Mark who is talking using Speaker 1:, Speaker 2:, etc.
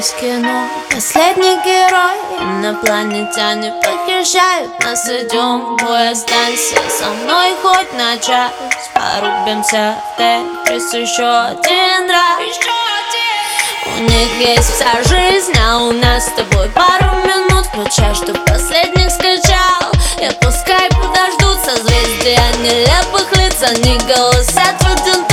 Speaker 1: из кино. Последний герой, инопланетяне похищают нас. Идем в бой, останься со мной хоть на час. Порубимся в Тетрис еще один раз. У них есть вся жизнь, а у нас с тобой пару минут. Включай, чтоб последних скачал. И пускай подождут созвездия нелепых лиц. Они голосят в один